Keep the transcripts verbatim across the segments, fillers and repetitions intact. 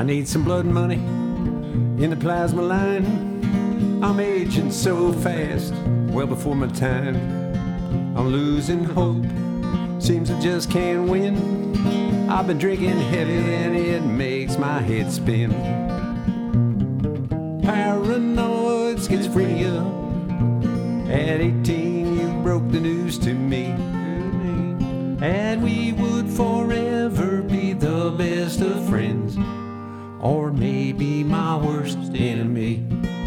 I need some blood money in the plasma line. I'm aging so fast, well before my time. I'm losing hope, seems I just can't win. I've been drinking heavy and it makes my head spin. Paranoid schizophrenia. At eighteen you broke the news to me, and we would forever be the best of friends, or maybe my worst enemy.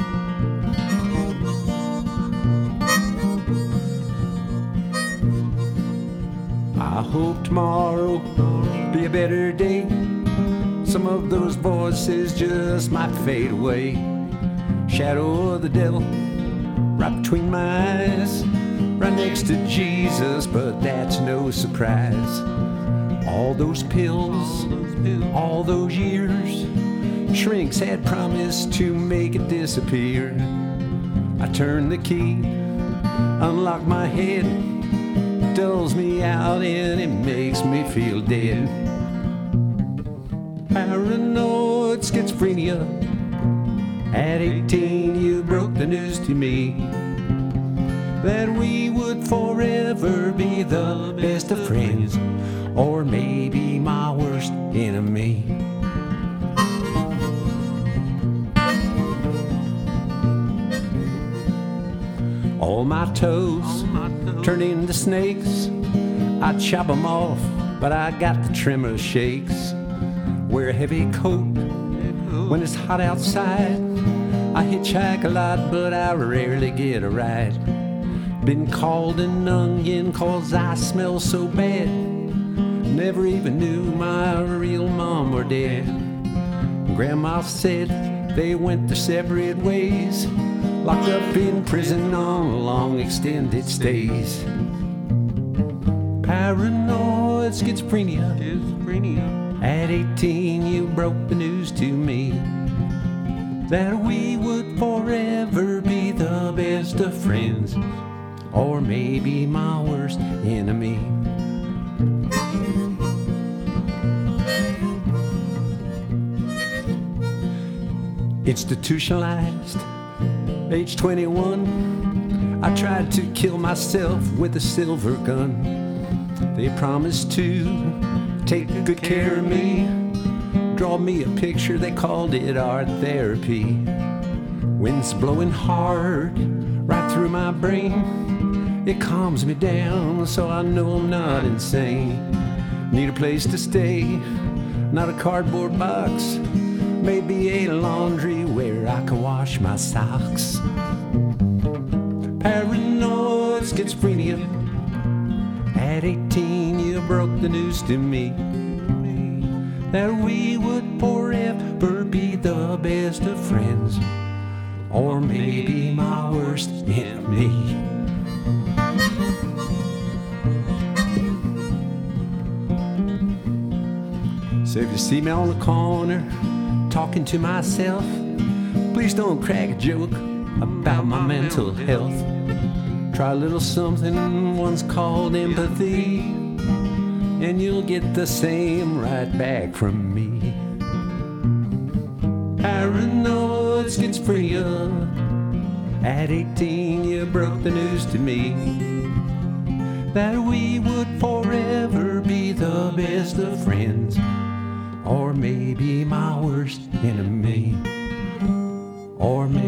I hope tomorrow be a better day. Some of those voices just might fade away. Shadow of the devil right between my eyes, right next to Jesus, but that's no surprise. All those pills, all those years, shrinks had promised to make it disappear. I turn the key, unlock my head, dulls me out and it makes me feel dead. Paranoid schizophrenia. At eighteen you broke the news to me that we would forever be the best of friends, or maybe my worst enemy. All my toes turn into snakes. I chop them off, but I got the trimmer shakes. Wear a heavy coat when it's hot outside. I hitchhike a lot, but I rarely get a ride. Been called an onion cause I smell so bad. Never even knew my real mom were dead. Grandma said they went their separate ways, locked up in prison on long extended stays. Paranoid schizophrenia. At eighteen you broke the news to me that we would forever be the best of friends, or maybe my worst enemy. Institutionalized, age twenty-one, I tried to kill myself with a silver gun. They promised to take good care of me, draw me a picture, they called it art therapy. Wind's blowing hard right through my brain. It calms me down so I know I'm not insane. Need a place to stay, not a cardboard box. Maybe a laundry where I can wash my socks. Paranoid schizophrenia. At eighteen you broke the news to me that we would forever be the best of friends, or maybe my worst enemy. So if you see me on the corner talking to myself, please don't crack a joke about my mental health. Try a little something once called empathy, and you'll get the same right back from me. Paranoid schizophrenia. At eighteen you broke the news to me that we would forever be the best of friends, or maybe my worst enemy, or maybe